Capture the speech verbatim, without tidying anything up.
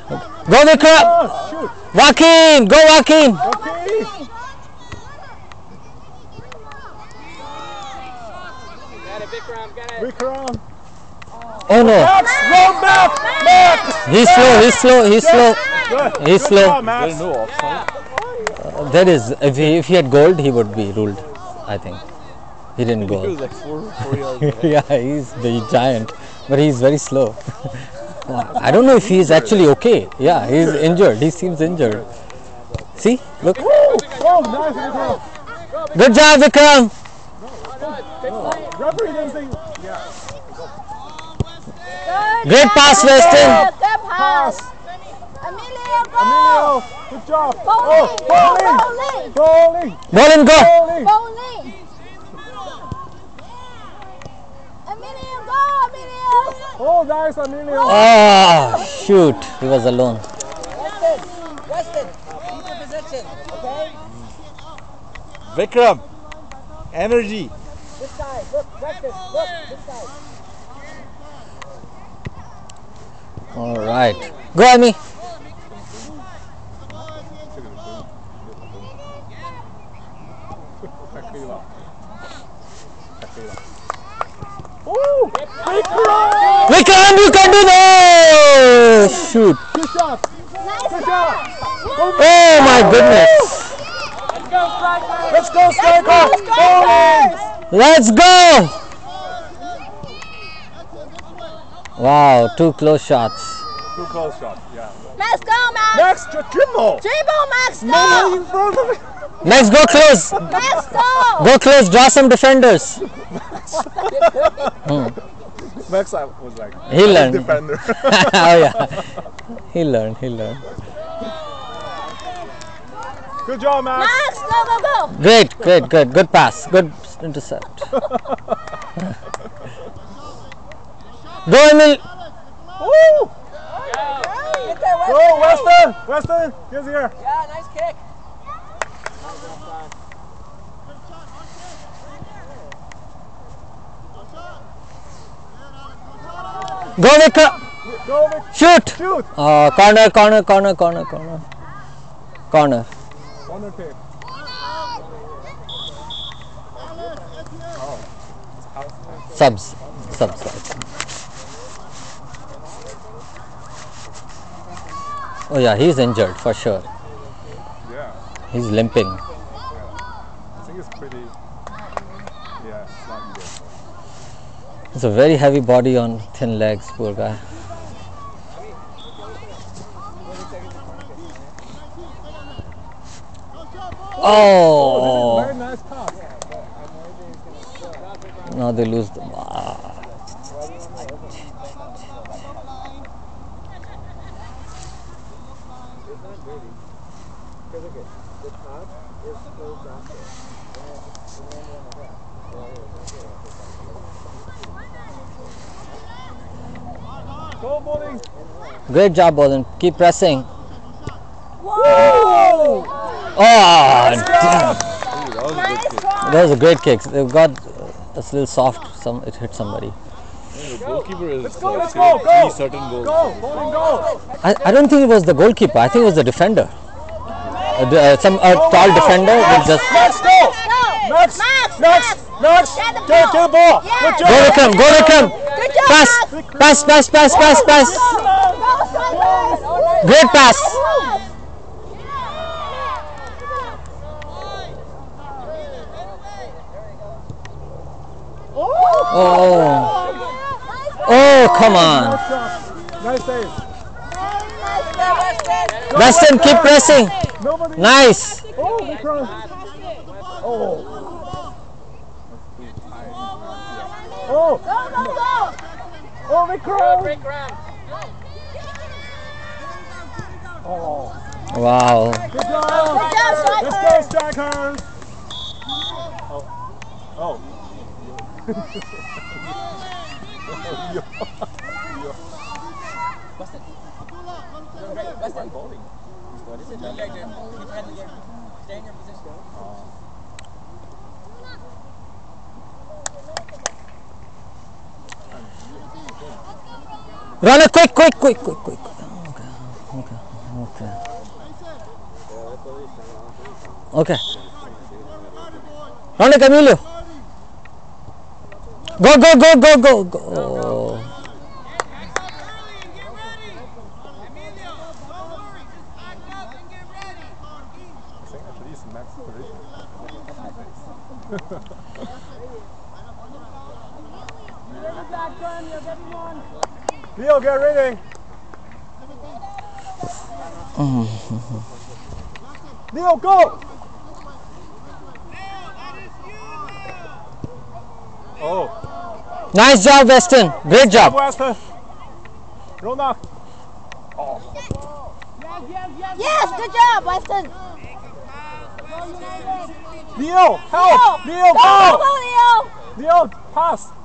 Go Vikram! Shoot! Joaquin! Go Joaquin! Okay! Get it, Vikram, get it. Vikram! Oh no! Max! Run back! Max! He's slow, he's slow, he's slow. Good! He's Good slow. job, Max. There's no offside. Uh, there is, if he, if he had gold, he would be ruled, I think. He didn't He was go. like four, four yards ahead. Yeah, he's the giant, but he's very slow. I don't know if he's actually okay. Yeah, he's injured. He seems injured. See, look. Oh, nice, Vikram! Good job, Vikram. Referee didn't say. Yeah. Great pass, Weston. Good pass. Emilio, go. Emilio, good job. Bowling, Oh, bowling, bowling! Ball and go. Bowling! bowling. Emilio, go, Emilio. Oh, nice, Emilio! Oh, shoot. He was alone. Weston, Weston, keep your position, okay? Vikram, energy. This side, look, Weston, look, this side. All right. Go, Amy. Oh, Vikram! Vikram, you can do that. Shoot. Good shot! Good job! Oh my goodness. Let's go, Striker! Bowling! Let's go. Wow, two close shots. Too close shot, yeah. Max, go, Max. Next, to dribble! Dribble, Max, No, go. in front of it! Next, go close. Max, go. Go close. Draw some defenders. Max I was like, He learned. defender. Oh yeah. He learned. He learned. Good job, Max! Max, go, go, go. Great, great, good, good pass, good intercept. Go, Emil. Woo! Get there, Weston. Go, Weston! Weston, here's here. Yeah, nice kick. Go, Vikram. Go, Vic. Shoot. Shoot! Uh, corner, corner, corner, corner, corner, corner. Corner kick. Subs, subs. subs. Oh yeah, he's injured for sure. Yeah, He's limping. I think it's pretty. Yeah, it's not good. It's a very heavy body on thin legs, poor guy. Oh, Very nice pass. now they lose the. Ah. Go, bowling! Great job, Bolden. Keep pressing. Whoa! Oh, damn. Ooh, that was a good kick. That was a great kick. They've got uh, a little soft. Some it hit somebody. The goalkeeper is go, like let's saving go, go. three certain goals. Go, bowling, go! I, I don't think it was the goalkeeper. I think it was the defender. Uh, the, uh, some uh, tall defender will just Max, go! Max! Max, Max! Max! Get the Get, get the ball! Yeah. Good go job! Vikram. Go Vikram. Good job, Pass, Max. pass, pass, pass, pass, pass. Go, striker. Great pass. Oh, oh, come on. Nice save. Weston, keep pressing. Nobody. Nice. Oh, Vikram. Oh. Oh. Go, go, go. Oh, Vikram. Vikram. Oh. Wow. Good Good job. job, Let's go, striker. strikers. Oh. Oh. Weston. Weston. Bowling. What is it? Keep heading again. Stay in your position. Run it quick, quick, quick, quick, quick. Okay. Okay. Okay. Round it, Emilio. Go, go, go, go, go, go. Oh. I think actually it's max position. Leo, get ready. Leo, go! Oh, Nice job, Weston. Great job. Weston. Ronald. Yes, good job, Weston. Leo, help! Leo, Go, go, go! go, Leo. Leo, pass.